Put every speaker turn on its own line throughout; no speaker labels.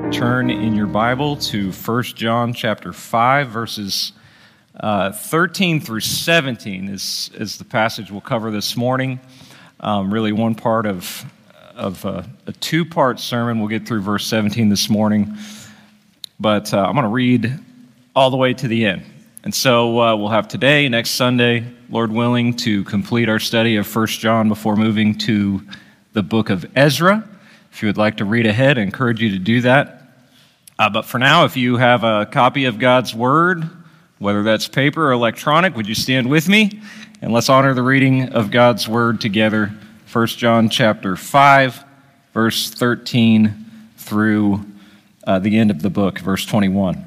Turn in your Bible to 1 John chapter 5, verses 13 through 17 is the passage we'll cover this morning. Really one part of a two-part sermon. We'll get through verse 17 this morning, but I'm going to read all the way to the end. And so we'll have today, next Sunday, Lord willing, to complete our study of 1 John before moving to the book of Ezra. If you would like to read ahead, I encourage you to do that. But for now, if you have a copy of God's Word, whether that's paper or electronic, would you stand with me? And let's honor the reading of God's Word together. 1 John chapter 5, verse 13 through the end of the book, verse 21.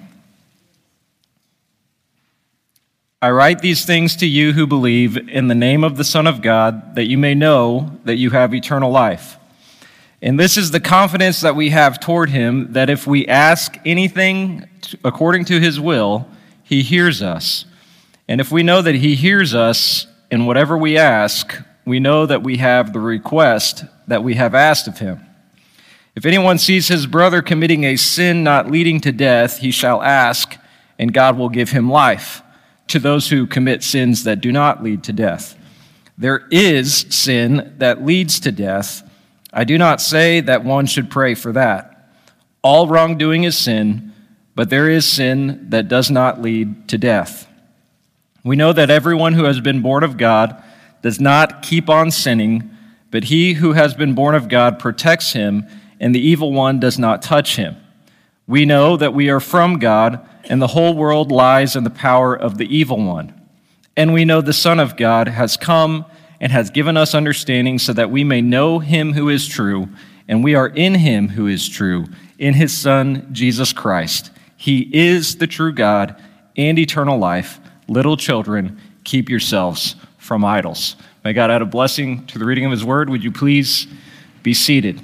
I write these things to you who believe in the name of the Son of God, that you may know that you have eternal life. And this is the confidence that we have toward him, that if we ask anything according to his will, he hears us. And if we know that he hears us in whatever we ask, we know that we have the request that we have asked of him. If anyone sees his brother committing a sin not leading to death, he shall ask, and God will give him life to those who commit sins that do not lead to death. There is sin that leads to death. I do not say that one should pray for that. All wrongdoing is sin, but there is sin that does not lead to death. We know that everyone who has been born of God does not keep on sinning, but he who has been born of God protects him, and the evil one does not touch him. We know that we are from God, and the whole world lies in the power of the evil one. And we know the Son of God has come and has given us understanding so that we may know him who is true, and we are in him who is true, in his Son, Jesus Christ. He is the true God and eternal life. Little children, keep yourselves from idols. May God add a blessing to the reading of his word. Would you please be seated?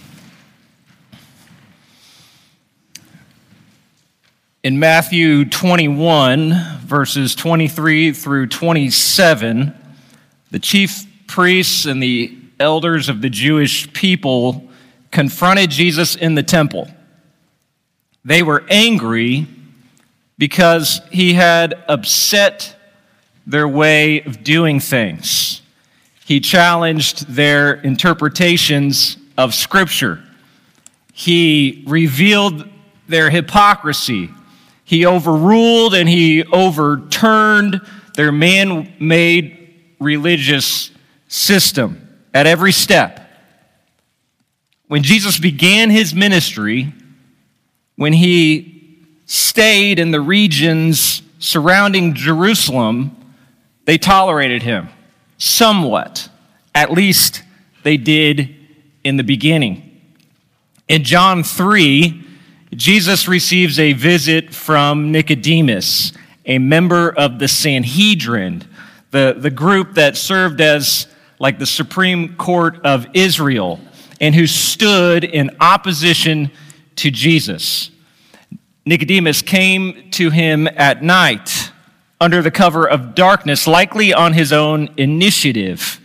In Matthew 21, verses 23 through 27, the chief priests and the elders of the Jewish people confronted Jesus in the temple. They were angry because he had upset their way of doing things. He challenged their interpretations of Scripture. He revealed their hypocrisy. He overruled and he overturned their man-made religious system at every step. When Jesus began his ministry, when he stayed in the regions surrounding Jerusalem, they tolerated him somewhat. At least they did in the beginning. In John 3, Jesus receives a visit from Nicodemus, a member of the Sanhedrin, the group that served as like the Supreme Court of Israel and who stood in opposition to Jesus. Nicodemus came to him at night under the cover of darkness, likely on his own initiative.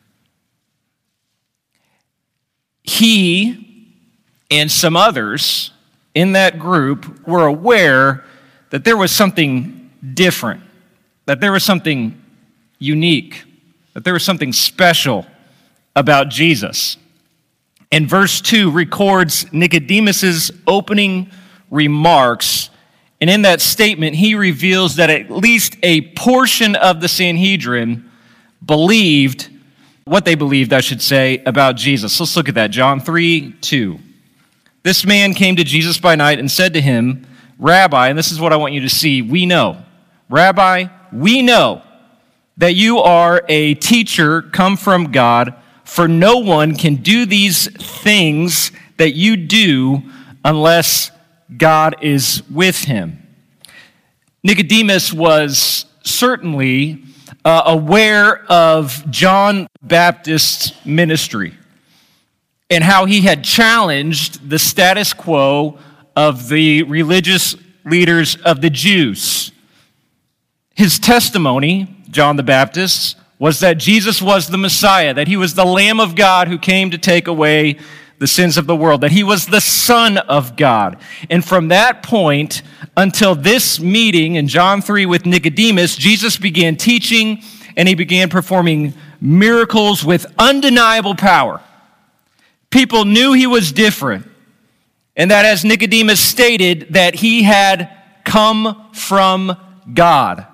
He and some others in that group were aware that there was something different, that there was something unique, that there was something special about Jesus. And verse 2 records Nicodemus's opening remarks, and in that statement he reveals that at least a portion of the Sanhedrin believed what they believed, about Jesus. Let's look at that. John 3:2. This man came to Jesus by night and said to him, Rabbi, and this is what I want you to see, we know. Rabbi, we know that you are a teacher come from God, for no one can do these things that you do unless God is with him. Nicodemus was certainly aware of John the Baptist's ministry and how he had challenged the status quo of the religious leaders of the Jews. His testimony, John the Baptist, was that Jesus was the Messiah, that he was the Lamb of God who came to take away the sins of the world, that he was the Son of God. And from that point until this meeting in John 3 with Nicodemus, Jesus began teaching and he began performing miracles with undeniable power. People knew he was different, and that, as Nicodemus stated, that he had come from God.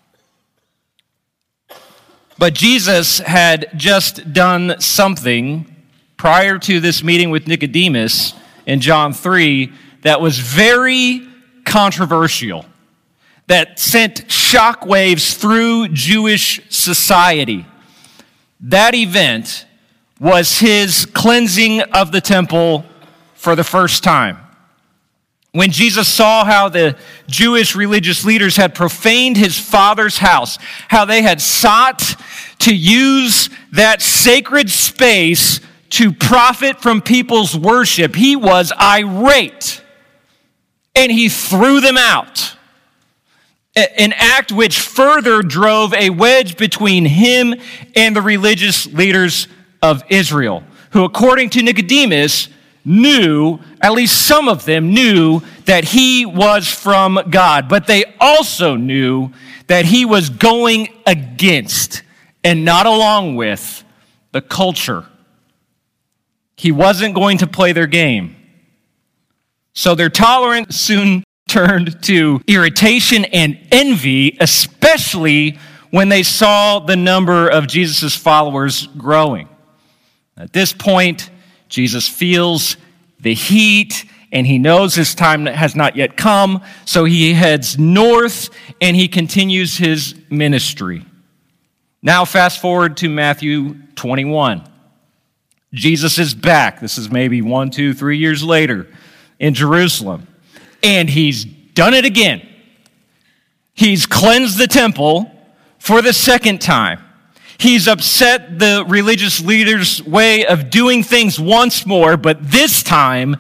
But Jesus had just done something prior to this meeting with Nicodemus in John 3 that was very controversial, that sent shockwaves through Jewish society. That event was his cleansing of the temple for the first time. When Jesus saw how the Jewish religious leaders had profaned his Father's house, how they had sought to use that sacred space to profit from people's worship, he was irate, and he threw them out. An act which further drove a wedge between him and the religious leaders of Israel, who, according to Nicodemus, knew, at least some of them knew, that he was from God. But they also knew that he was going against and not along with the culture. He wasn't going to play their game. So their tolerance soon turned to irritation and envy, especially when they saw the number of Jesus' followers growing. At this point, Jesus feels the heat, and he knows his time has not yet come, so he heads north, and he continues his ministry. Now fast forward to Matthew 21. Jesus is back. This is maybe 1, 2, 3 years later in Jerusalem. And he's done it again. He's cleansed the temple for the second time. He's upset the religious leaders' way of doing things once more, but this time,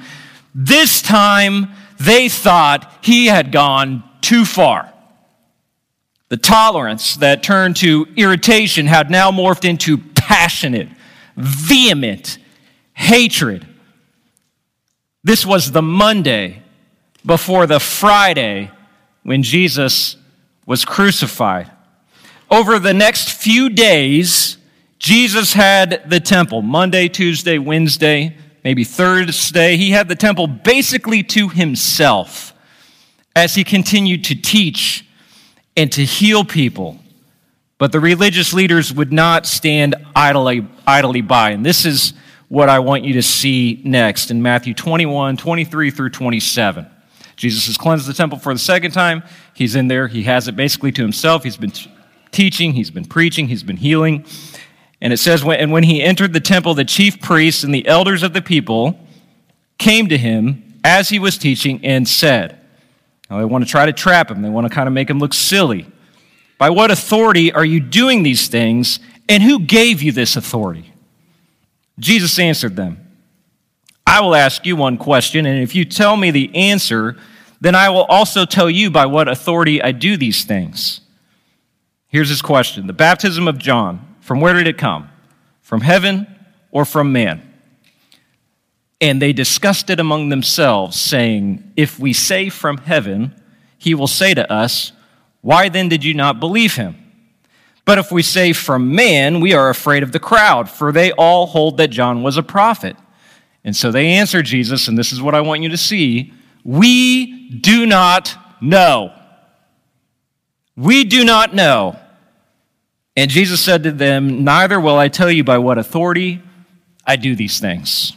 they thought he had gone too far. The tolerance that turned to irritation had now morphed into passionate, vehement hatred. This was the Monday before the Friday when Jesus was crucified. Over the next few days, Jesus had the temple, Monday, Tuesday, Wednesday, maybe Thursday. He had the temple basically to himself as he continued to teach and to heal people. But the religious leaders would not stand idly by. And this is what I want you to see next in Matthew 21, 23 through 27. Jesus has cleansed the temple for the second time. He's in there. He has it basically to himself. He's been teaching. He's been preaching. He's been healing. And it says, and when he entered the temple, the chief priests and the elders of the people came to him as he was teaching and said, now they want to try to trap him. They want to kind of make him look silly. By what authority are you doing these things, and who gave you this authority? Jesus answered them, I will ask you one question, and if you tell me the answer, then I will also tell you by what authority I do these things. Here's his question. The baptism of John, from where did it come? From heaven or from man? And they discussed it among themselves, saying, if we say from heaven, he will say to us, why then did you not believe him? But if we say from man, we are afraid of the crowd, for they all hold that John was a prophet. And so they answered Jesus, and this is what I want you to see, we do not know. We do not know. And Jesus said to them, neither will I tell you by what authority I do these things.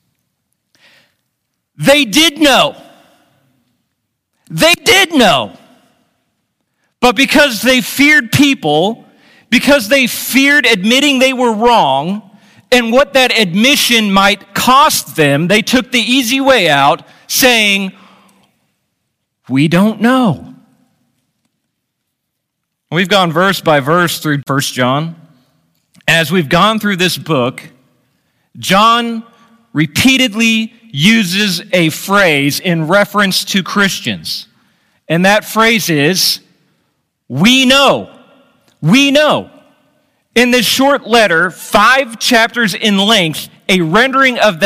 They did know. They did know. But because they feared people, because they feared admitting they were wrong, and what that admission might cost them, they took the easy way out, saying, we don't know. We've gone verse by verse through 1 John. As we've gone through this book, John repeatedly uses a phrase in reference to Christians. And that phrase is, we know. We know. In this short letter, 5 chapters in length, a rendering of that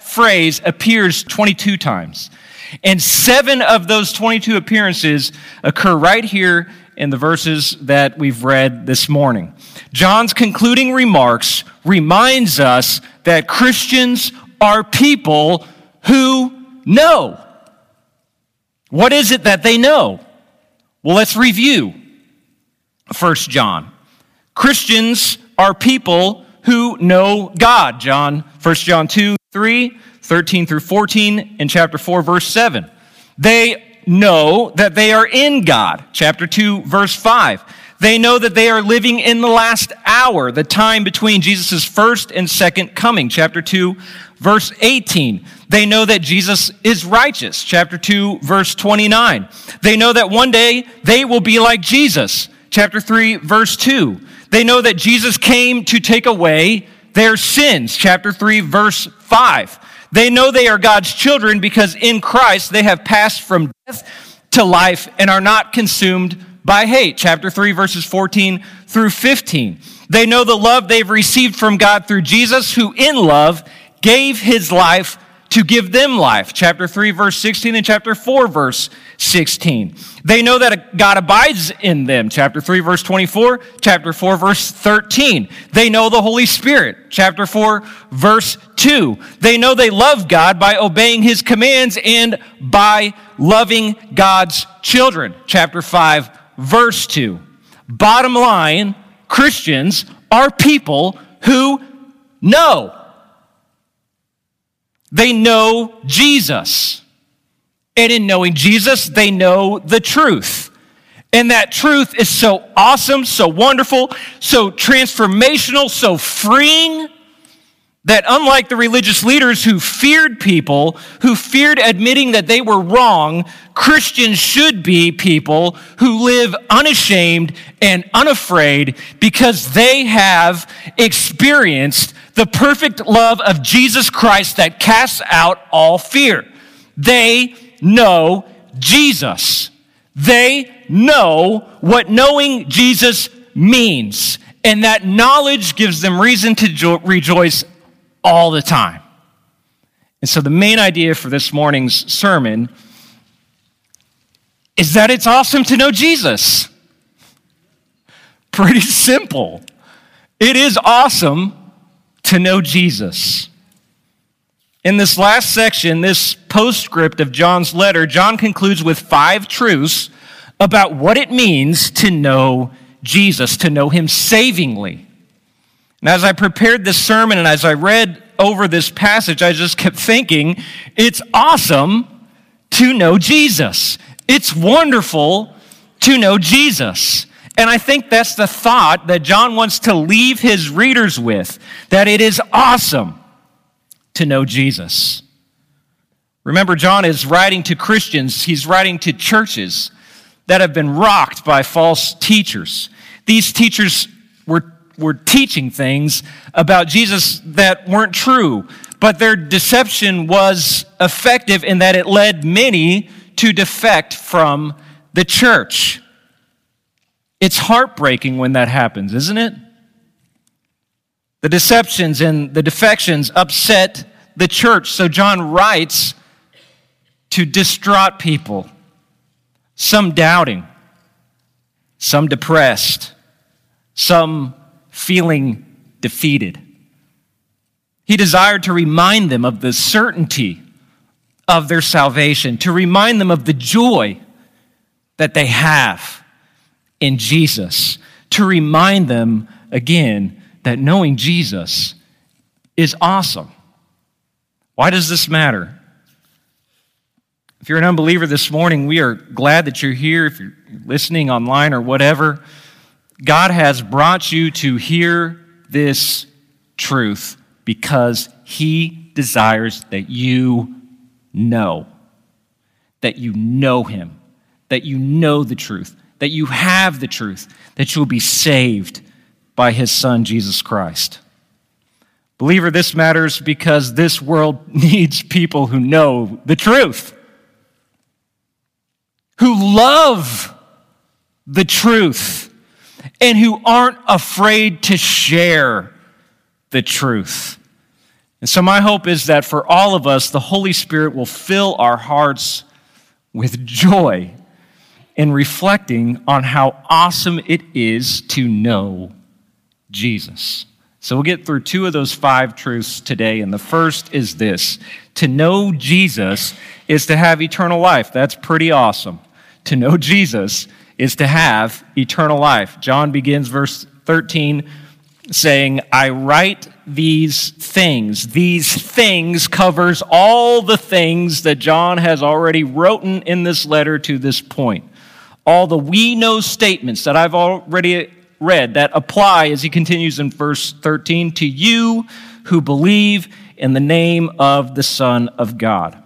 phrase appears 22 times. And 7 of those 22 appearances occur right here in the verses that we've read this morning. John's concluding remarks reminds us that Christians are people who know. What is it that they know? Well, let's review 1 John. Christians are people who know God. 1 John 2, 3, 13 through 14, and chapter 4, verse 7. They know that they are in God. Chapter 2, verse 5. They know that they are living in the last hour, the time between Jesus' first and second coming. Chapter 2, verse 18. They know that Jesus is righteous. Chapter 2, verse 29. They know that one day they will be like Jesus. Chapter 3, verse 2. They know that Jesus came to take away their sins. Chapter 3, verse 5. They know they are God's children because in Christ they have passed from death to life and are not consumed by hate. Chapter 3, verses 14 through 15. They know the love they've received from God through Jesus, who in love gave his life to give them life. Chapter 3, verse 16 and chapter 4, verse 16. They know that God abides in them. Chapter 3, verse 24. Chapter 4, verse 13. They know the Holy Spirit. Chapter 4, verse 2. They know they love God by obeying his commands and by loving God's children. Chapter 5, verse 2. Bottom line, Christians are people who know. They know Jesus. And in knowing Jesus, they know the truth. And that truth is so awesome, so wonderful, so transformational, so freeing, that unlike the religious leaders who feared people, who feared admitting that they were wrong, Christians should be people who live unashamed and unafraid because they have experienced the perfect love of Jesus Christ that casts out all fear. They know Jesus. They know what knowing Jesus means. And that knowledge gives them reason to rejoice all the time. And so the main idea for this morning's sermon is that it's awesome to know Jesus. Pretty simple. It is awesome to know Jesus. In this last section, this postscript of John's letter, John concludes with 5 truths about what it means to know Jesus, to know him savingly. And as I prepared this sermon and as I read over this passage, I just kept thinking, it's awesome to know Jesus. It's wonderful to know Jesus. And I think that's the thought that John wants to leave his readers with, that it is awesome to know Jesus. Remember, John is writing to Christians. He's writing to churches that have been rocked by false teachers. These teachers were teaching things about Jesus that weren't true, but their deception was effective in that it led many to defect from the church. It's heartbreaking when that happens, isn't it? The deceptions and the defections upset the church. So John writes to distraught people, some doubting, some depressed, some feeling defeated. He desired to remind them of the certainty of their salvation, to remind them of the joy that they have in Jesus, to remind them again that knowing Jesus is awesome. Why does this matter? If you're an unbeliever this morning, we are glad that you're here. If you're listening online or whatever, God has brought you to hear this truth because he desires that you know him, that you know the truth, that you have the truth, that you'll be saved by his Son, Jesus Christ. Believer, this matters because this world needs people who know the truth, who love the truth, and who aren't afraid to share the truth. And so my hope is that for all of us, the Holy Spirit will fill our hearts with joy in reflecting on how awesome it is to know Jesus. So we'll get through 2 of those 5 truths today, and the first is this. To know Jesus is to have eternal life. That's pretty awesome. To know Jesus is to have eternal life. John begins verse 13 saying, I write these things. These things covers all the things that John has already written in this letter to this point. All the we know statements that I've already read that apply, as he continues in verse 13, to you who believe in the name of the Son of God.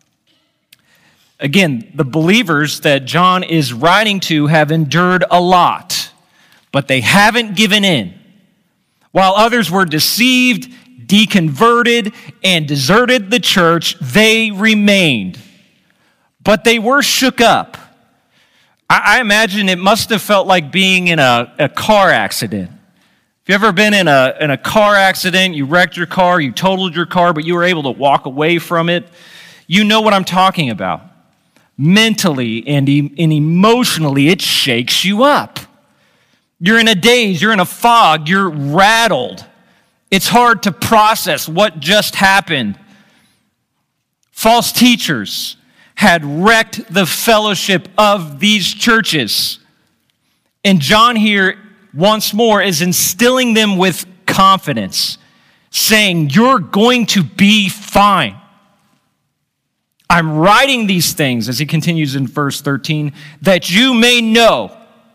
Again, the believers that John is writing to have endured a lot, but they haven't given in. While others were deceived, deconverted, and deserted the church, they remained. But they were shook up. I imagine it must have felt like being in a car accident. If you've ever been in a car accident, you wrecked your car, you totaled your car, but you were able to walk away from it, you know what I'm talking about. Mentally and emotionally, it shakes you up. You're in a daze, you're in a fog, you're rattled. It's hard to process what just happened. False teachers had wrecked the fellowship of these churches. And John here, once more, is instilling them with confidence, saying, you're going to be fine. I'm writing these things, as he continues in verse 13, that you may know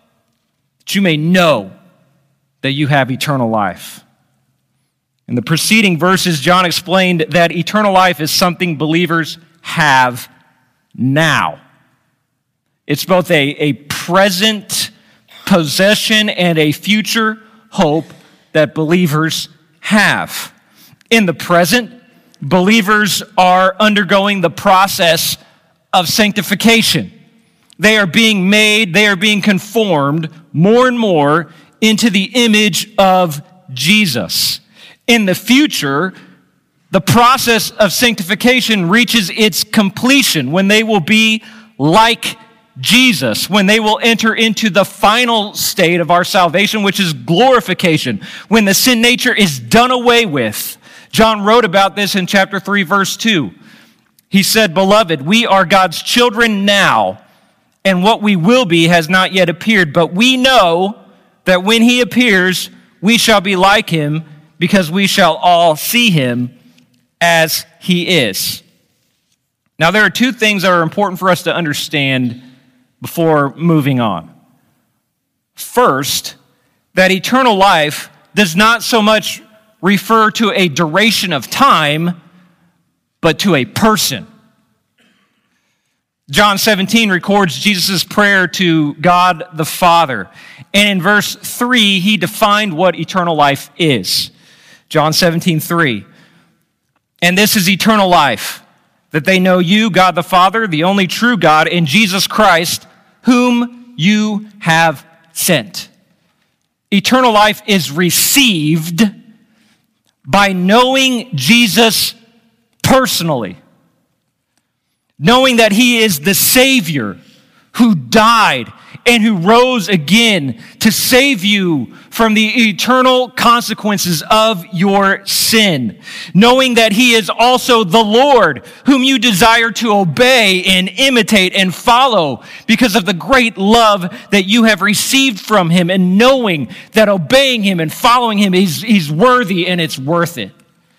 that you have eternal life. In the preceding verses, John explained that eternal life is something believers have now. It's both a present possession and a future hope that believers have. In the present, believers are undergoing the process of sanctification. They are being conformed more and more into the image of Jesus. In the future, the process of sanctification reaches its completion when they will be like Jesus, when they will enter into the final state of our salvation, which is glorification, when the sin nature is done away with. John wrote about this in chapter 3, verse 2. He said, Beloved, we are God's children now, and what we will be has not yet appeared. But we know that when he appears, we shall be like him, because we shall all see him as he is. Now, there are 2 things that are important for us to understand before moving on. First, that eternal life does not so much refer to a duration of time, but to a person. John 17 records Jesus' prayer to God the Father. And in verse 3, he defined what eternal life is. John 17:3. And this is eternal life, that they know you, God the Father, the only true God, and Jesus Christ, whom you have sent. Eternal life is received by knowing Jesus personally. Knowing that he is the Savior who died and who rose again to save you from the eternal consequences of your sin. Knowing that he is also the Lord whom you desire to obey and imitate and follow because of the great love that you have received from him, and knowing that obeying him and following him, he's worthy and it's worth it.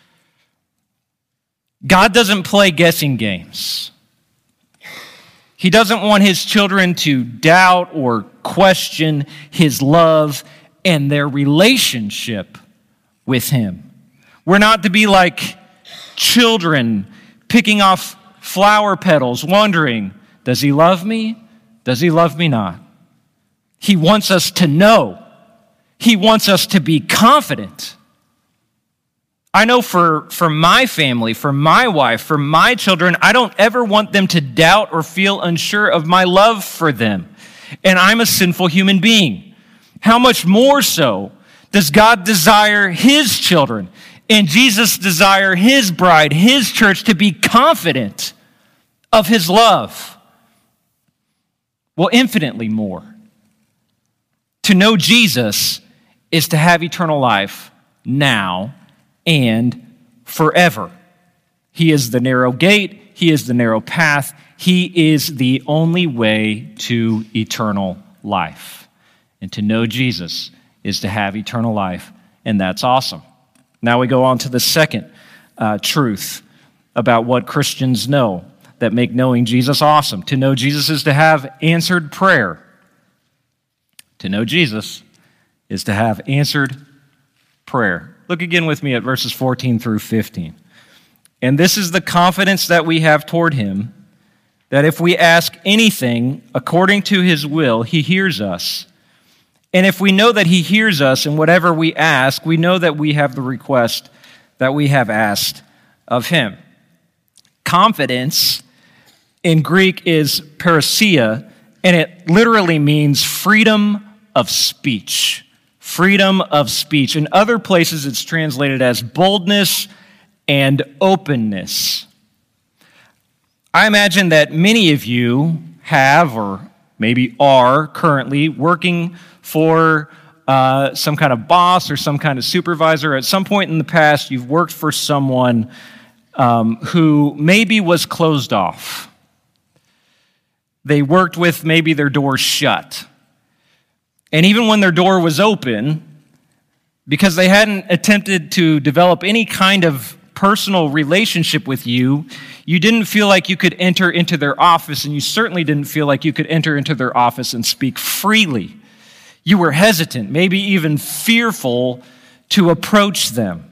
God doesn't play guessing games. He doesn't want his children to doubt or question his love and their relationship with him. We're not to be like children picking off flower petals, wondering, does he love me? Does he love me not? He wants us to know. He wants us to be confident. I know for my family, for my wife, for my children, I don't ever want them to doubt or feel unsure of my love for them. And I'm a sinful human being. How much more so does God desire his children And Jesus desires his bride, his church, to be confident of his love. Well, infinitely more. To know Jesus is to have eternal life now and forever. He is the narrow gate. He is the narrow path. He is the only way to eternal life. And to know Jesus is to have eternal life, and that's awesome. Now we go on to the second truth about what Christians know that make knowing Jesus awesome. To know Jesus is to have answered prayer. To know Jesus is to have answered prayer. Look again with me at verses 14 through 15. And this is the confidence that we have toward him, that if we ask anything according to his will, he hears us. And if we know that he hears us in whatever we ask, we know that we have the request that we have asked of him. Confidence in Greek is parousia, and it literally means freedom of speech. Freedom of speech. In other places, it's translated as boldness and openness. I imagine that many of you have, or maybe are currently, working for some kind of boss or some kind of supervisor. At some point in the past, you've worked for someone who maybe was closed off. They worked with maybe their door shut. And even when their door was open, because they hadn't attempted to develop any kind of personal relationship with you, you didn't feel like you could enter into their office, and you certainly didn't feel like you could enter into their office and speak freely. You were hesitant, maybe even fearful to approach them.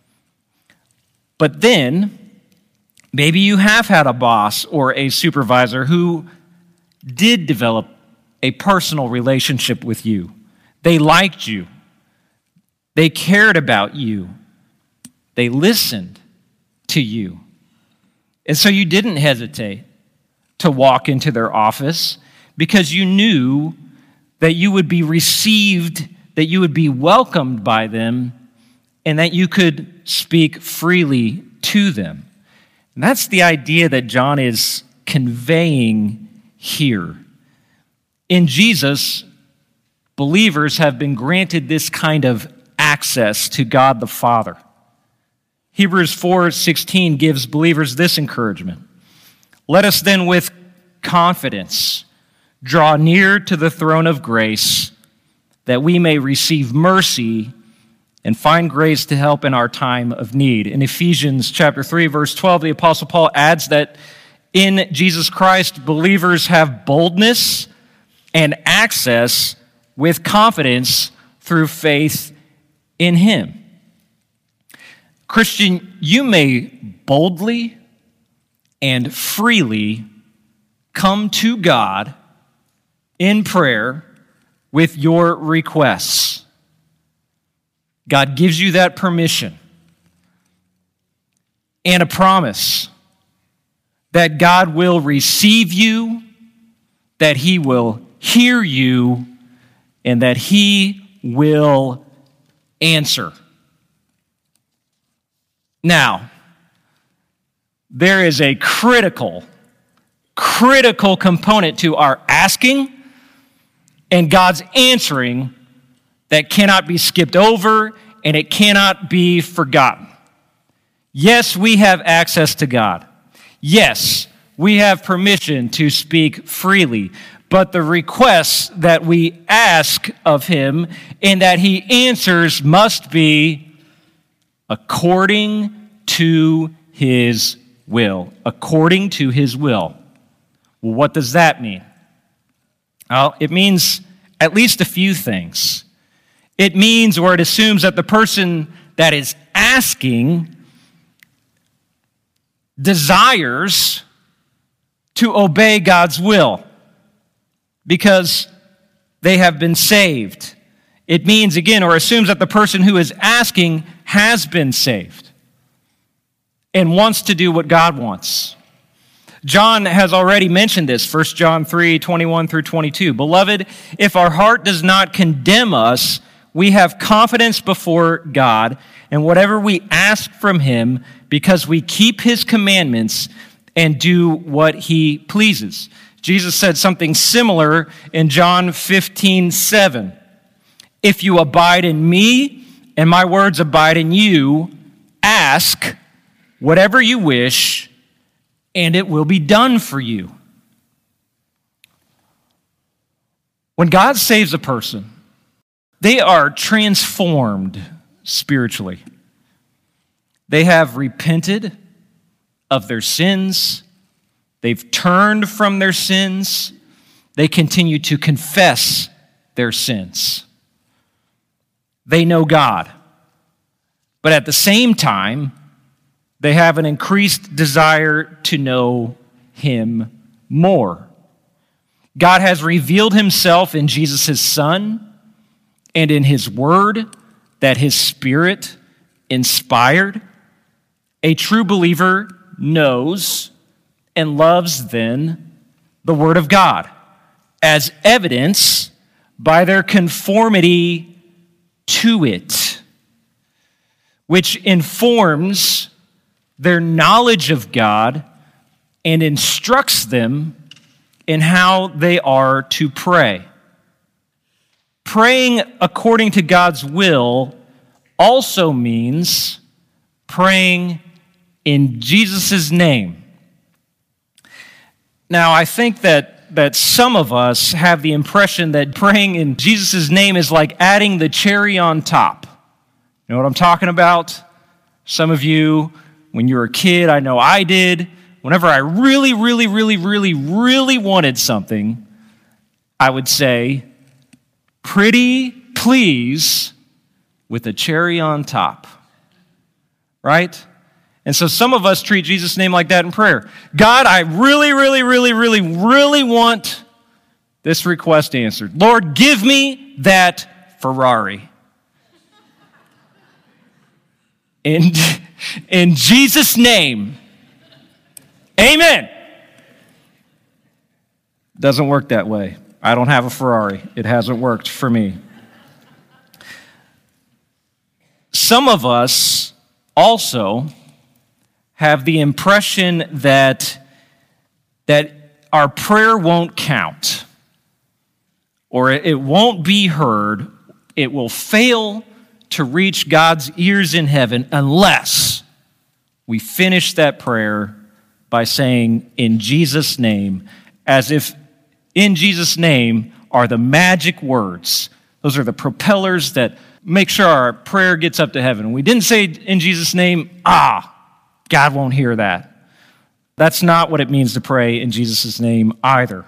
But then, maybe you have had a boss or a supervisor who did develop a personal relationship with you. They liked you. They cared about you. They listened to you. And so you didn't hesitate to walk into their office because you knew that you would be received, that you would be welcomed by them, and that you could speak freely to them. And that's the idea that John is conveying here. In Jesus, believers have been granted this kind of access to God the Father. Hebrews 4:16 gives believers this encouragement. Let us then with confidence draw near to the throne of grace, that we may receive mercy and find grace to help in our time of need. In Ephesians chapter 3, verse 12, the Apostle Paul adds that in Jesus Christ, believers have boldness and access with confidence through faith in him. Christian, you may boldly and freely come to God in prayer with your requests. God gives you that permission and a promise that God will receive you, that he will hear you, and that he will answer. Now, there is a critical component to our asking and God's answering that cannot be skipped over and it cannot be forgotten. Yes, we have access to God. Yes, we have permission to speak freely, but the requests that we ask of him and that he answers must be according to his will. According to his will. Well, what does that mean? Well, it means at least a few things. It means, or it assumes, that the person that is asking desires to obey God's will because they have been saved. It means, again, or assumes that the person who is asking has been saved and wants to do what God wants. John has already mentioned this, 1 John 3:21 through 22. Beloved, if our heart does not condemn us, we have confidence before God, and whatever we ask from him, because we keep his commandments and do what he pleases. Jesus said something similar in John 15:7. If you abide in me and my words abide in you, ask whatever you wish, and it will be done for you. When God saves a person, they are transformed spiritually. They have repented of their sins. They've turned from their sins. They continue to confess their sins. They know God. But at the same time, they have an increased desire to know him more. God has revealed himself in Jesus' Son and in his word that his Spirit inspired. A true believer knows and loves then the Word of God, as evidence by their conformity to it, which informs their knowledge of God and instructs them in how they are to pray. Praying according to God's will also means praying in Jesus' name. Now, I think that some of us have the impression that praying in Jesus' name is like adding the cherry on top. You know what I'm talking about? Some of you, when you were a kid, I know I did, whenever I really wanted something, I would say, pretty please, with a cherry on top. Right? And so some of us treat Jesus' name like that in prayer. God, I really want this request answered. Lord, give me that Ferrari. In Jesus' name, amen. Doesn't work that way. I don't have a Ferrari. It hasn't worked for me. Some of us also have the impression that our prayer won't count, or it won't be heard. It will fail to reach God's ears in heaven unless we finish that prayer by saying, in Jesus' name, as if in Jesus' name are the magic words. Those are the propellers that make sure our prayer gets up to heaven. We didn't say in Jesus' name, God won't hear that. That's not what it means to pray in Jesus' name either.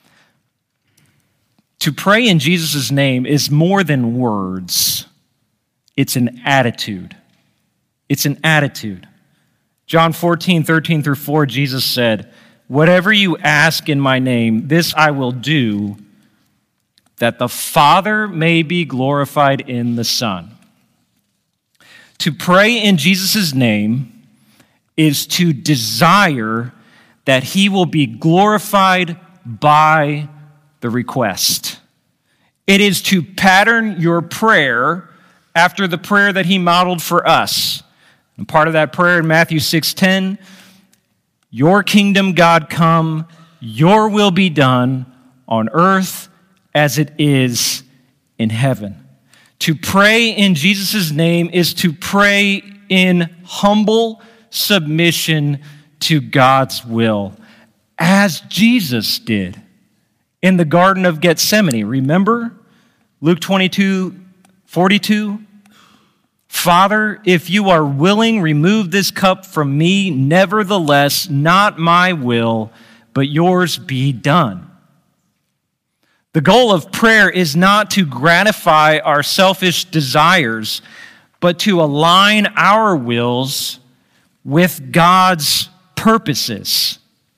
To pray in Jesus' name is more than words. It's an attitude. It's an attitude. John 14:13-4, Jesus said, whatever you ask in my name, this I will do, that the Father may be glorified in the Son. To pray in Jesus' name is to desire that he will be glorified by the request. It is to pattern your prayer after the prayer that he modeled for us. And part of that prayer in Matthew 6:10, your kingdom, God, come, your will be done on earth as it is in heaven. To pray in Jesus' name is to pray in humble submission to God's will, as Jesus did in the Garden of Gethsemane. Remember Luke 22:42? Father, if you are willing, remove this cup from me. Nevertheless, not my will, but yours be done. The goal of prayer is not to gratify our selfish desires, but to align our wills with God's purposes.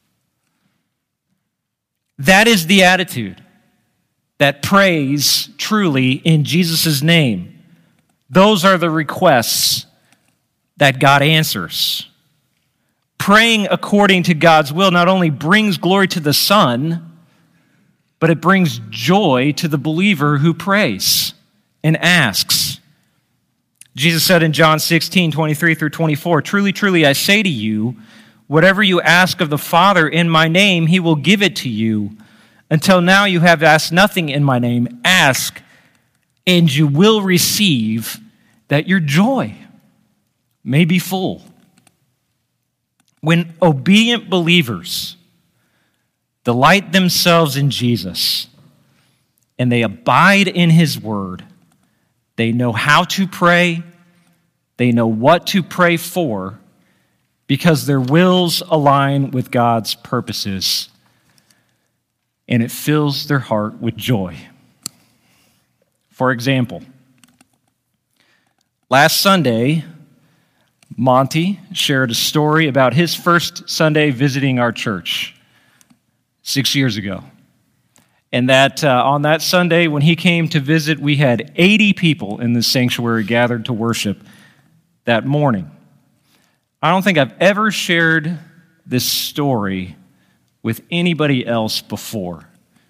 That is the attitude that prays truly in Jesus' name. Those are the requests that God answers. Praying according to God's will not only brings glory to the Son, but it brings joy to the believer who prays and asks. Jesus said in John 16, 23 through 24, "Truly, truly, I say to you, whatever you ask of the Father in my name, he will give it to you. Until now you have asked nothing in my name. Ask, and you will receive, that your joy may be full." When obedient believers delight themselves in Jesus and they abide in his word, they know how to pray, they know what to pray for, because their wills align with God's purposes, and it fills their heart with joy. For example, last Sunday, Monty shared a story about his first Sunday visiting our church 6 years ago. And that on that Sunday, when he came to visit, we had 80 people in the sanctuary gathered to worship that morning. I don't think I've ever shared this story with anybody else before.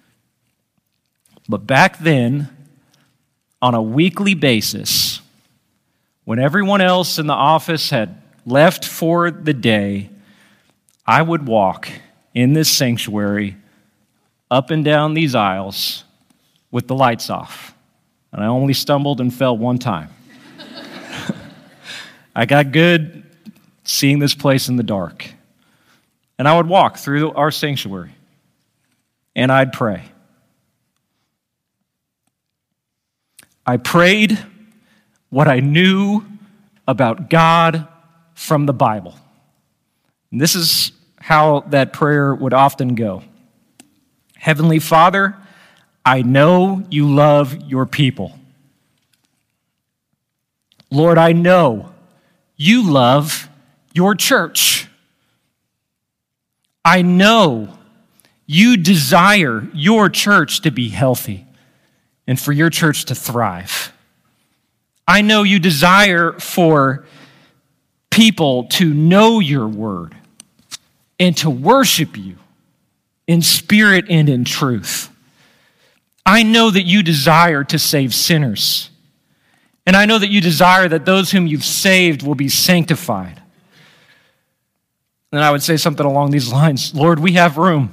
But back then, on a weekly basis, when everyone else in the office had left for the day, I would walk in this sanctuary up and down these aisles with the lights off. And I only stumbled and fell one time. I got good seeing this place in the dark. And I would walk through our sanctuary, and I'd pray. I prayed what I knew about God from the Bible. And this is how that prayer would often go. Heavenly Father, I know you love your people. Lord, I know you love your church. I know you desire your church to be healthy and for your church to thrive. I know you desire for people to know your word and to worship you in spirit and in truth. I know that you desire to save sinners. And I know that you desire that those whom you've saved will be sanctified. And I would say something along these lines. Lord, we have room.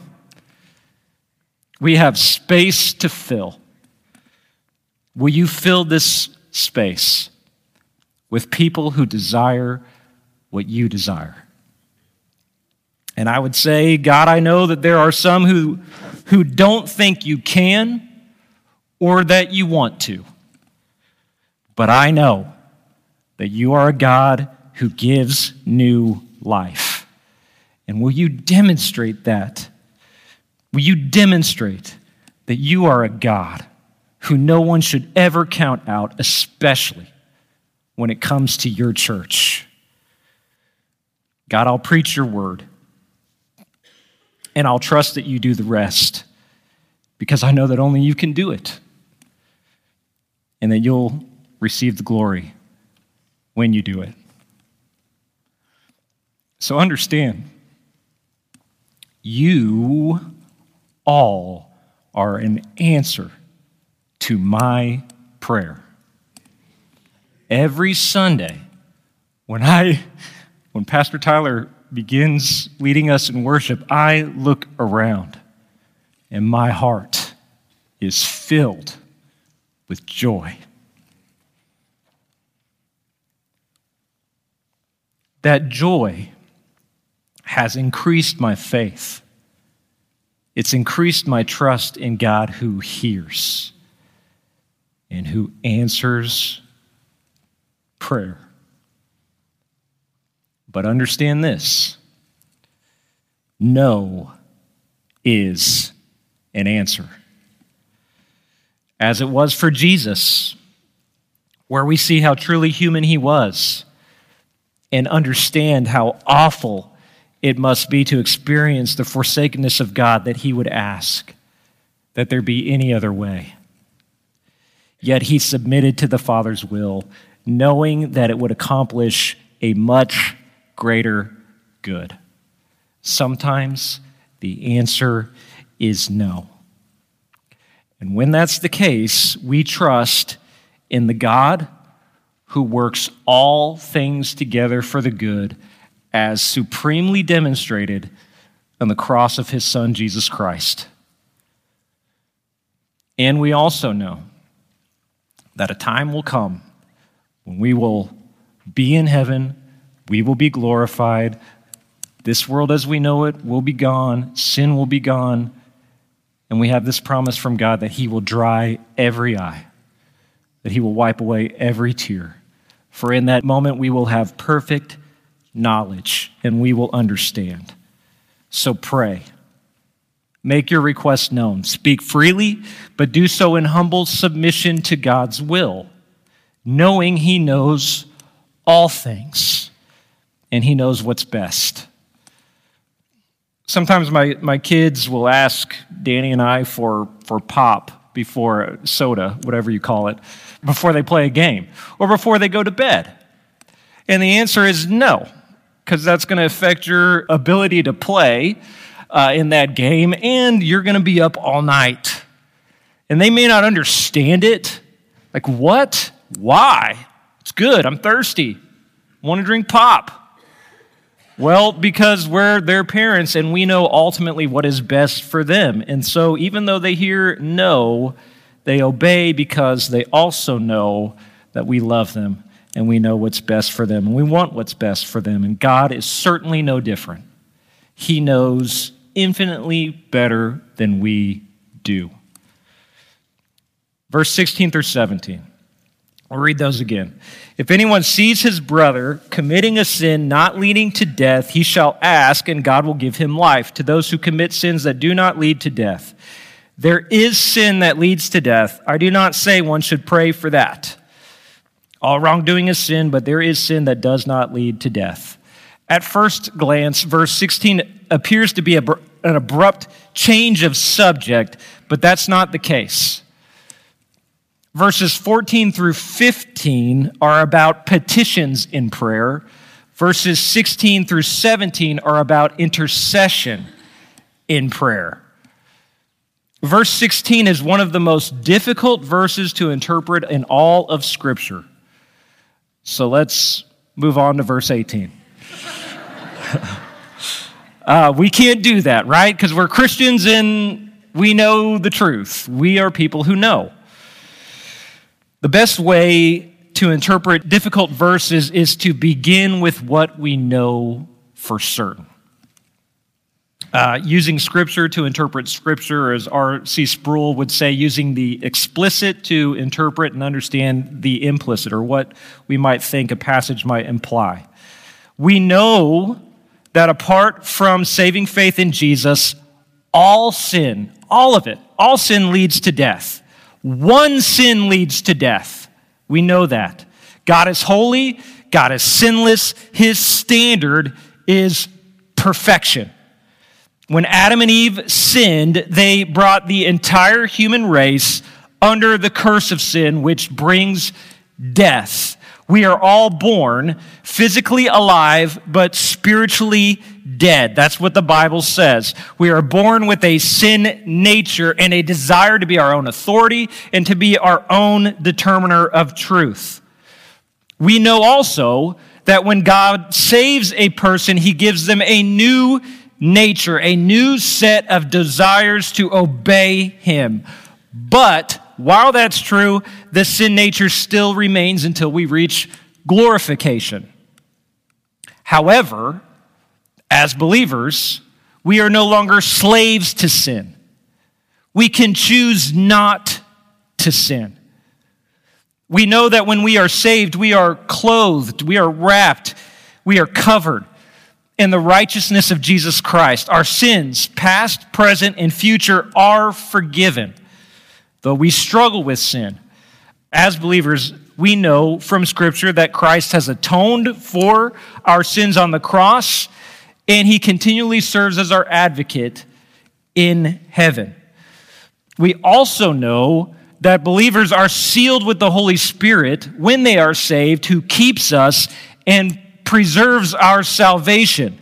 We have space to fill. Will you fill this space with people who desire what you desire? And I would say, God, I know that there are some who don't think you can or that you want to. But I know that you are a God who gives new life. And will you demonstrate that? Will you demonstrate that you are a God who no one should ever count out, especially when it comes to your church? God, I'll preach your word, and I'll trust that you do the rest, because I know that only you can do it, and that you'll receive the glory when you do it. So understand, you all are an answer to my prayer. Every Sunday, when Pastor Tyler begins leading us in worship, I look around and my heart is filled with joy. That joy has increased my faith. It's increased my trust in God who hears and who answers prayer. But understand this: no is an answer. As it was for Jesus, where we see how truly human he was and understand how awful it must be to experience the forsakenness of God, that he would ask that there be any other way. Yet he submitted to the Father's will, knowing that it would accomplish a much greater good. Sometimes the answer is no. And when that's the case, we trust in the God who works all things together for the good, as supremely demonstrated on the cross of his Son, Jesus Christ. And we also know that a time will come when we will be in heaven, we will be glorified, this world as we know it will be gone, sin will be gone, and we have this promise from God that he will dry every eye, that he will wipe away every tear. For in that moment we will have perfect knowledge and we will understand. So pray. Make your requests known. Speak freely, but do so in humble submission to God's will, knowing he knows all things and he knows what's best. Sometimes my kids will ask Danny and I for pop before soda, whatever you call it, before they play a game or before they go to bed. And the answer is no, because that's going to affect your ability to play in that game, and you're going to be up all night. And they may not understand it. Like, what? Why? It's good. I'm thirsty. I want to drink pop. Well, because we're their parents and we know ultimately what is best for them. And so even though they hear no, they obey because they also know that we love them and we know what's best for them and we want what's best for them. And God is certainly no different. He knows infinitely better than we do. Verse 16 through 17. I'll read those again. If anyone sees his brother committing a sin not leading to death, he shall ask, and God will give him life. To those who commit sins that do not lead to death, there is sin that leads to death. I do not say one should pray for that. All wrongdoing is sin, but there is sin that does not lead to death. At first glance, verse 16 appears to be an abrupt change of subject, but that's not the case. Verses 14 through 15 are about petitions in prayer. Verses 16 through 17 are about intercession in prayer. Verse 16 is one of the most difficult verses to interpret in all of Scripture. So let's move on to verse 18. We can't do that, right? Because we're Christians and we know the truth. We are people who know. The best way to interpret difficult verses is to begin with what we know for certain. Using Scripture to interpret Scripture, as R.C. Sproul would say, using the explicit to interpret and understand the implicit, or what we might think a passage might imply. We know that apart from saving faith in Jesus, all sin, all of it, all sin leads to death. One sin leads to death. We know that. God is holy. God is sinless. His standard is perfection. When Adam and Eve sinned, they brought the entire human race under the curse of sin, which brings death. We are all born physically alive, but spiritually dead. That's what the Bible says. We are born with a sin nature and a desire to be our own authority and to be our own determiner of truth. We know also that when God saves a person, he gives them a new nature, a new set of desires to obey him. But while that's true, the sin nature still remains until we reach glorification. However, as believers, we are no longer slaves to sin. We can choose not to sin. We know that when we are saved, we are clothed, we are wrapped, we are covered in the righteousness of Jesus Christ. Our sins, past, present, and future, are forgiven. Though we struggle with sin, as believers, we know from Scripture that Christ has atoned for our sins on the cross, and he continually serves as our advocate in heaven. We also know that believers are sealed with the Holy Spirit when they are saved, who keeps us and preserves our salvation.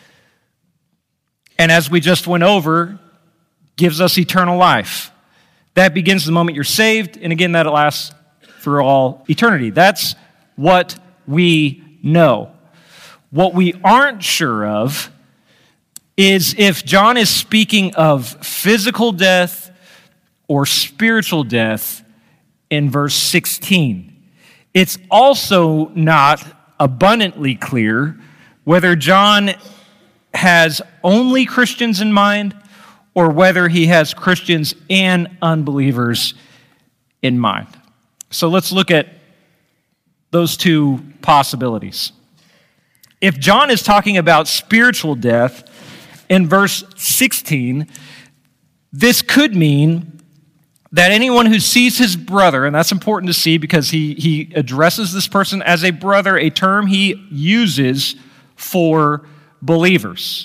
And as we just went over, gives us eternal life. That begins the moment you're saved, and again, that lasts through all eternity. That's what we know. What we aren't sure of is if John is speaking of physical death or spiritual death in verse 16. It's also not abundantly clear whether John has only Christians in mind or whether he has Christians and unbelievers in mind. So let's look at those two possibilities. If John is talking about spiritual death in verse 16, this could mean that anyone who sees his brother, and that's important to see because he addresses this person as a brother, a term he uses for believers.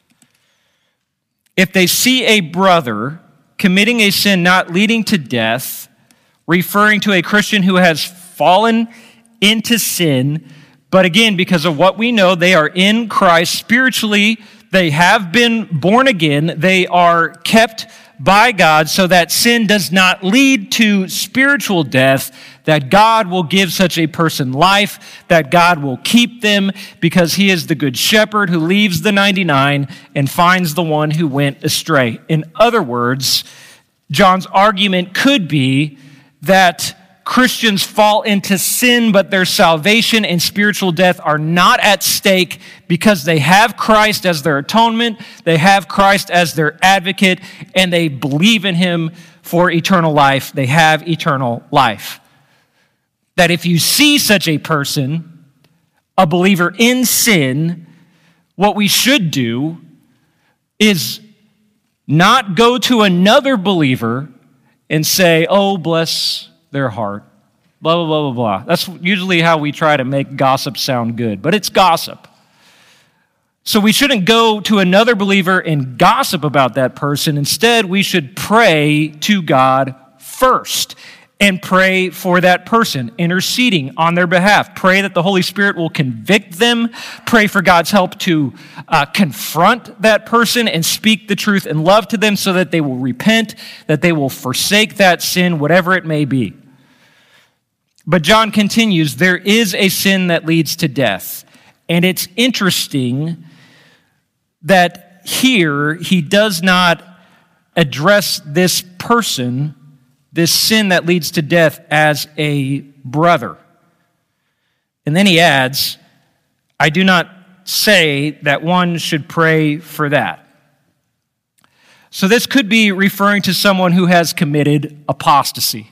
If they see a brother committing a sin not leading to death, referring to a Christian who has fallen into sin, but again, because of what we know, they are in Christ spiritually, they have been born again, they are kept by God so that sin does not lead to spiritual death, that God will give such a person life, that God will keep them because he is the good shepherd who leaves the 99 and finds the one who went astray. In other words, John's argument could be that Christians fall into sin, but their salvation and spiritual death are not at stake because they have Christ as their atonement, they have Christ as their advocate, and they believe in him for eternal life. They have eternal life. That if you see such a person, a believer in sin, what we should do is not go to another believer and say, oh, bless their heart, blah, blah, blah, blah, blah. That's usually how we try to make gossip sound good, but it's gossip. So we shouldn't go to another believer and gossip about that person. Instead, we should pray to God first and pray for that person, interceding on their behalf. Pray that the Holy Spirit will convict them. Pray for God's help to confront that person and speak the truth in love to them so that they will repent, that they will forsake that sin, whatever it may be. But John continues, there is a sin that leads to death. And it's interesting that here he does not address this person, this sin that leads to death, as a brother. And then he adds, I do not say that one should pray for that. So this could be referring to someone who has committed apostasy.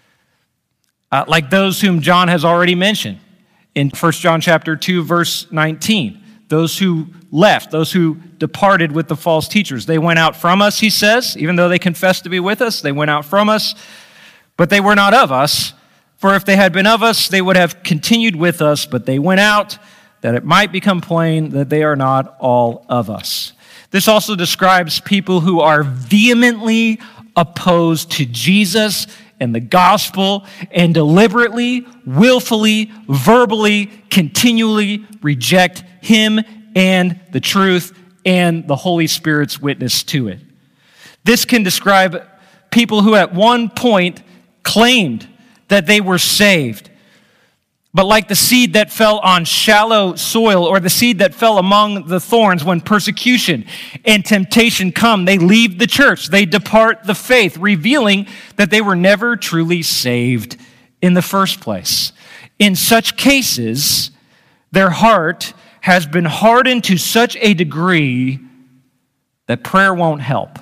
Like those whom John has already mentioned in 1 John chapter 2, verse 19. Those who left, those who departed with the false teachers. They went out from us, he says, even though they confessed to be with us, they went out from us, but they were not of us. For if they had been of us, they would have continued with us, but they went out that it might become plain that they are not all of us. This also describes people who are vehemently opposed to Jesus and the gospel and deliberately, willfully, verbally, continually reject him and the truth and the Holy Spirit's witness to it. This can describe people who at one point claimed that they were saved, but like the seed that fell on shallow soil or the seed that fell among the thorns, when persecution and temptation come, they leave the church, they depart the faith, revealing that they were never truly saved in the first place. In such cases, their heart has been hardened to such a degree that prayer won't help.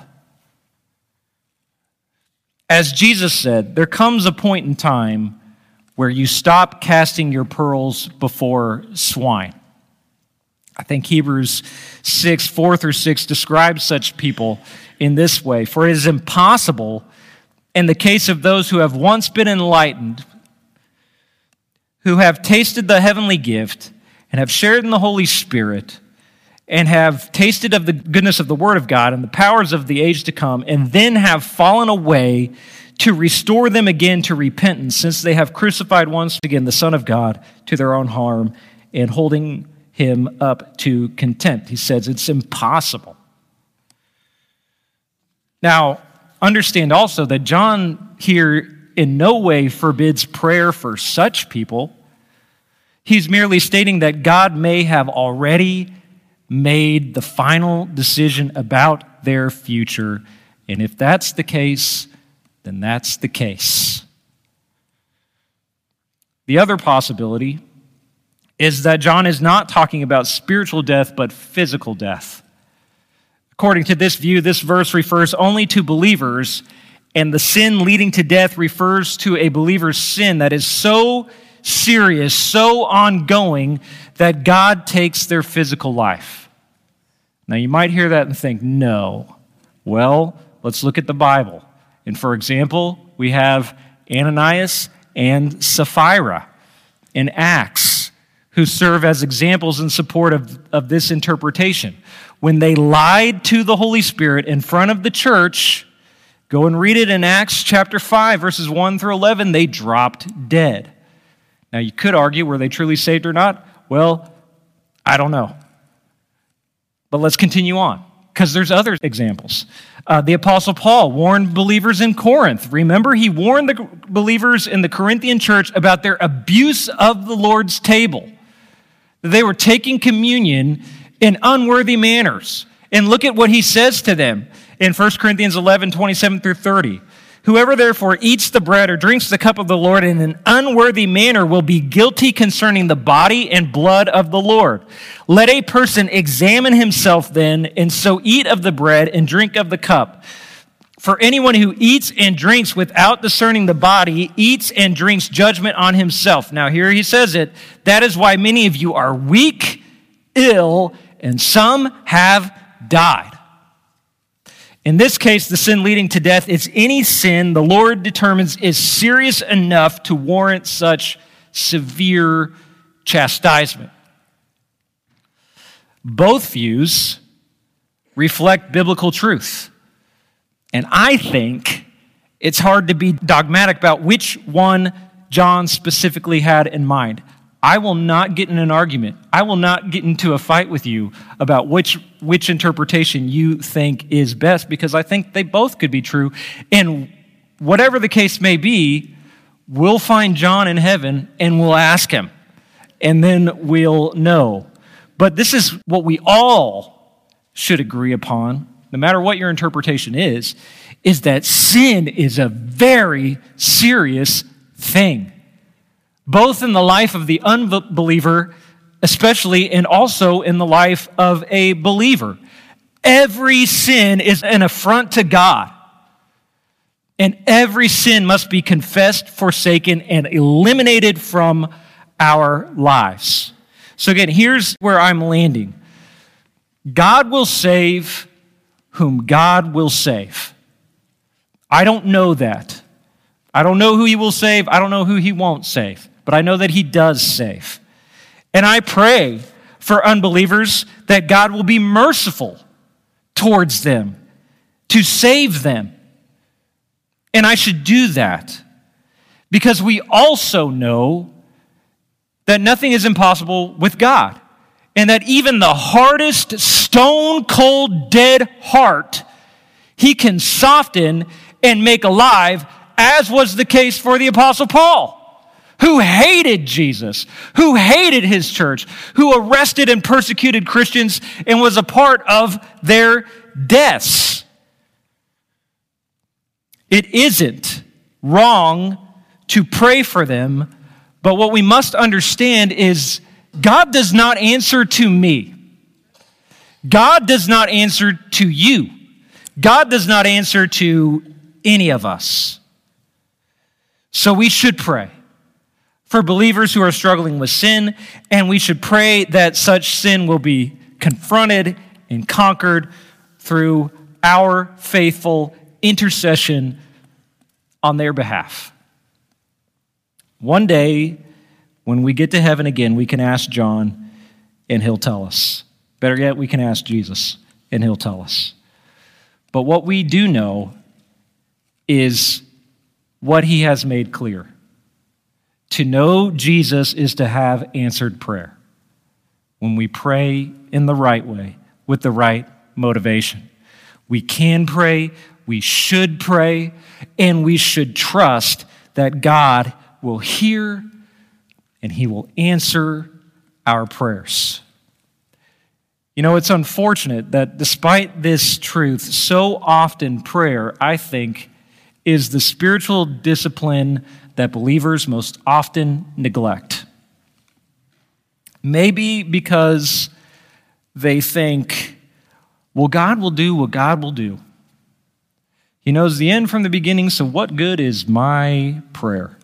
As Jesus said, there comes a point in time where you stop casting your pearls before swine. I think Hebrews 6, 4 through 6 describes such people in this way. For it is impossible in the case of those who have once been enlightened, who have tasted the heavenly gift and have shared in the Holy Spirit and have tasted of the goodness of the Word of God and the powers of the age to come, and then have fallen away, to restore them again to repentance, since they have crucified once again the Son of God to their own harm and holding him up to contempt. He says it's impossible. Now, understand also that John here in no way forbids prayer for such people. He's merely stating that God may have already made the final decision about their future. And if that's the case, then that's the case. The other possibility is that John is not talking about spiritual death, but physical death. According to this view, this verse refers only to believers, and the sin leading to death refers to a believer's sin that is so serious, so ongoing, that God takes their physical life. Now, you might hear that and think, no. Well, let's look at the Bible. And for example, we have Ananias and Sapphira in Acts, who serve as examples in support of this interpretation. When they lied to the Holy Spirit in front of the church, go and read it in Acts chapter 5, verses 1 through 11, they dropped dead. Now, you could argue, were they truly saved or not? Well, I don't know. But let's continue on, because there's other examples. The Apostle Paul warned believers in Corinth. Remember, he warned the believers in the Corinthian church about their abuse of the Lord's table. They were taking communion in unworthy manners. And look at what he says to them in 1 Corinthians 11, 27 through 30. Whoever therefore eats the bread or drinks the cup of the Lord in an unworthy manner will be guilty concerning the body and blood of the Lord. Let a person examine himself then, and so eat of the bread and drink of the cup. For anyone who eats and drinks without discerning the body eats and drinks judgment on himself. Now here he says it, that is why many of you are weak, ill, and some have died. In this case, the sin leading to death is any sin the Lord determines is serious enough to warrant such severe chastisement. Both views reflect biblical truth. And I think it's hard to be dogmatic about which one John specifically had in mind. I will not get in an argument. I will not get into a fight with you about which interpretation you think is best, because I think they both could be true. And whatever the case may be, we'll find John in heaven and we'll ask him. And then we'll know. But this is what we all should agree upon, no matter what your interpretation is that sin is a very serious thing, both in the life of the unbeliever, especially, and also in the life of a believer. Every sin is an affront to God, and every sin must be confessed, forsaken, and eliminated from our lives. So again, here's where I'm landing. God will save whom God will save. I don't know that. I don't know who he will save. I don't know who he won't save. But I know that he does save. And I pray for unbelievers that God will be merciful towards them, to save them. And I should do that because we also know that nothing is impossible with God, and that even the hardest, stone-cold, dead heart, he can soften and make alive, as was the case for the Apostle Paul, who hated Jesus, who hated his church, who arrested and persecuted Christians and was a part of their deaths. It isn't wrong to pray for them, but what we must understand is God does not answer to me. God does not answer to you. God does not answer to any of us. So we should pray for believers who are struggling with sin, and we should pray that such sin will be confronted and conquered through our faithful intercession on their behalf. One day, when we get to heaven again, we can ask John, and he'll tell us. Better yet, we can ask Jesus, and he'll tell us. But what we do know is what he has made clear. To know Jesus is to have answered prayer when we pray in the right way, with the right motivation. We can pray, we should pray, and we should trust that God will hear and he will answer our prayers. You know, it's unfortunate that despite this truth, so often prayer, I think, is the spiritual discipline that believers most often neglect. Maybe because they think, well, God will do what God will do. He knows the end from the beginning, so what good is my prayer?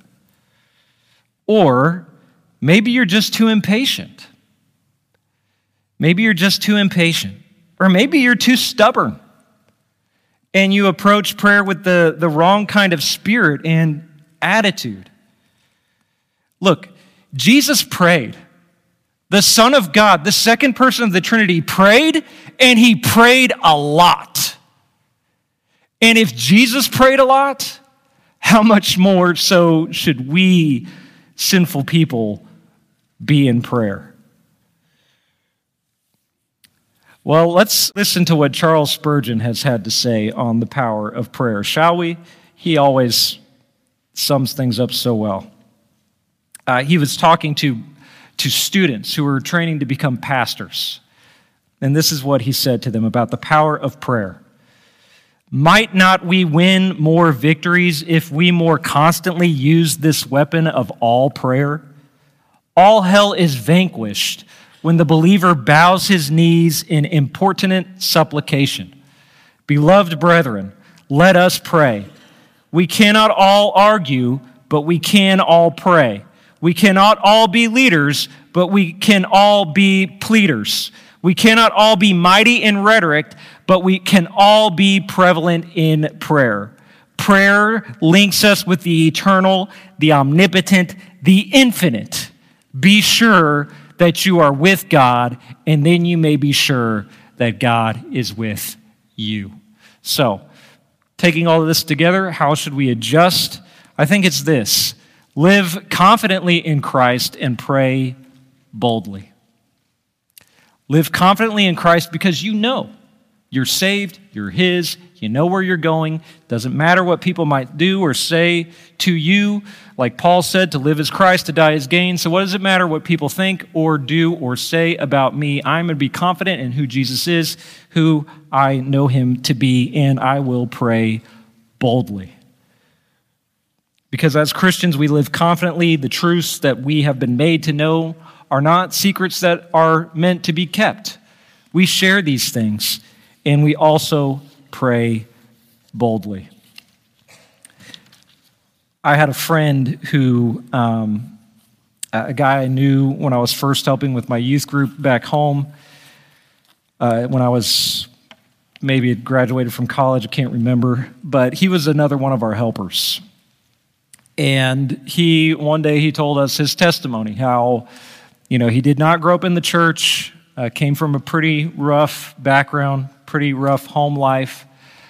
Or maybe you're just too impatient. Maybe you're just too impatient. Or maybe you're too stubborn. And you approach prayer with the wrong kind of spirit and attitude. Look, Jesus prayed. The Son of God, the second person of the Trinity, prayed, and he prayed a lot. And if Jesus prayed a lot, how much more so should we, sinful people, be in prayer? Well, let's listen to what Charles Spurgeon has had to say on the power of prayer, shall we? He always sums things up so well. He was talking to students who were training to become pastors. And this is what he said to them about the power of prayer. Might not we win more victories if we more constantly use this weapon of all prayer? All hell is vanquished when the believer bows his knees in importunate supplication. Beloved brethren, let us pray. We cannot all argue, but we can all pray. We cannot all be leaders, but we can all be pleaders. We cannot all be mighty in rhetoric, but we can all be prevalent in prayer. Prayer links us with the eternal, the omnipotent, the infinite. Be sure that you are with God, and then you may be sure that God is with you. So, taking all of this together, how should we adjust? I think it's this. Live confidently in Christ and pray boldly. Live confidently in Christ because you know you're saved, you're His, you know where you're going. Doesn't matter what people might do or say to you. Like Paul said, to live is Christ, to die is gain. So what does it matter what people think or do or say about me? I'm going to be confident in who Jesus is, who I know Him to be, and I will pray boldly. Because as Christians, we live confidently. The truths that we have been made to know are not secrets that are meant to be kept. We share these things, and we also pray boldly. I had a friend who, a guy I knew when I was first helping with my youth group back home, when I was maybe had graduated from college, I can't remember, but he was another one of our helpers. And one day he told us his testimony, how, he did not grow up in the church, came from a pretty rough background, pretty rough home life,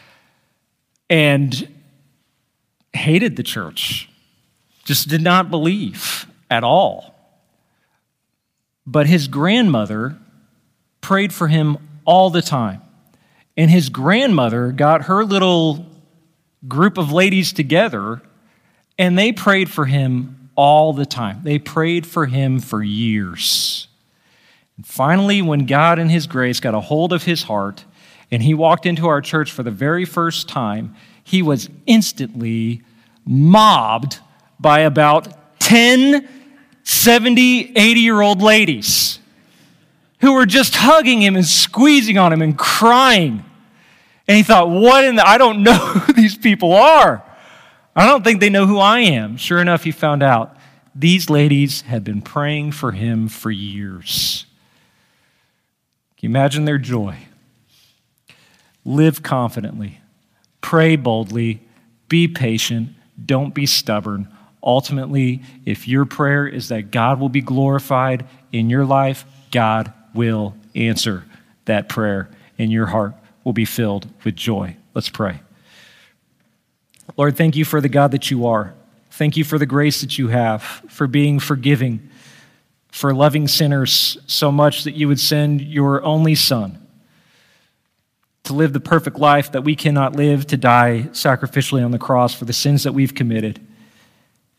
and hated the church, just did not believe at all. But his grandmother prayed for him all the time. And his grandmother got her little group of ladies together, and they prayed for him all the time. They prayed for him for years. And finally, when God in His grace got a hold of his heart, and he walked into our church for the very first time, he was instantly mobbed by about 10 70, 80-year-old ladies who were just hugging him and squeezing on him and crying. And he thought, I don't know who these people are. I don't think they know who I am. Sure enough, he found out these ladies had been praying for him for years. Can you imagine their joy? Live confidently. Pray boldly. Be patient. Don't be stubborn. Ultimately, if your prayer is that God will be glorified in your life, God will answer that prayer, and your heart will be filled with joy. Let's pray. Lord, thank you for the God that you are. Thank you for the grace that you have, for being forgiving, for loving sinners so much that you would send your only Son to live the perfect life that we cannot live, to die sacrificially on the cross for the sins that we've committed.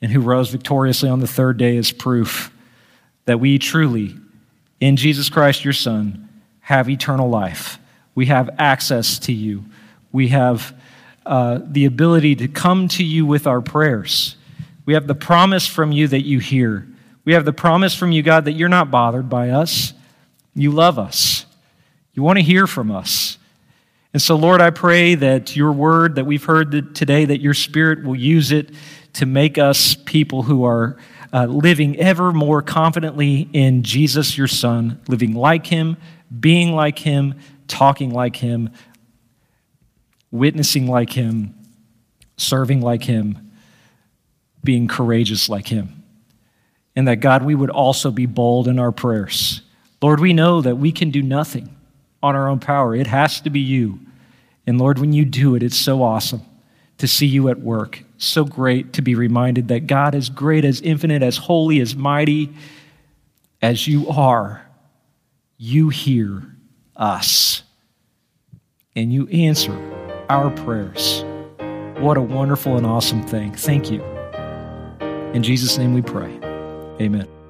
and who rose victoriously on the third day is proof that we truly, in Jesus Christ, your Son, have eternal life. We have access to you. We have the ability to come to you with our prayers. We have the promise from you that you hear. We have the promise from you, God, that you're not bothered by us. You love us. You want to hear from us. And so, Lord, I pray that your word that we've heard today, that your Spirit will use it to make us people who are living ever more confidently in Jesus, your Son, living like him, being like him, talking like him, witnessing like him, serving like him, being courageous like him. And that, God, we would also be bold in our prayers. Lord, we know that we can do nothing on our own power. It has to be you. And Lord, when you do it, it's so awesome to see you at work. So great to be reminded that God, as great, as infinite, as holy, as mighty as you are, you hear us. And you answer our prayers. What a wonderful and awesome thing. Thank you. In Jesus' name we pray. Amen.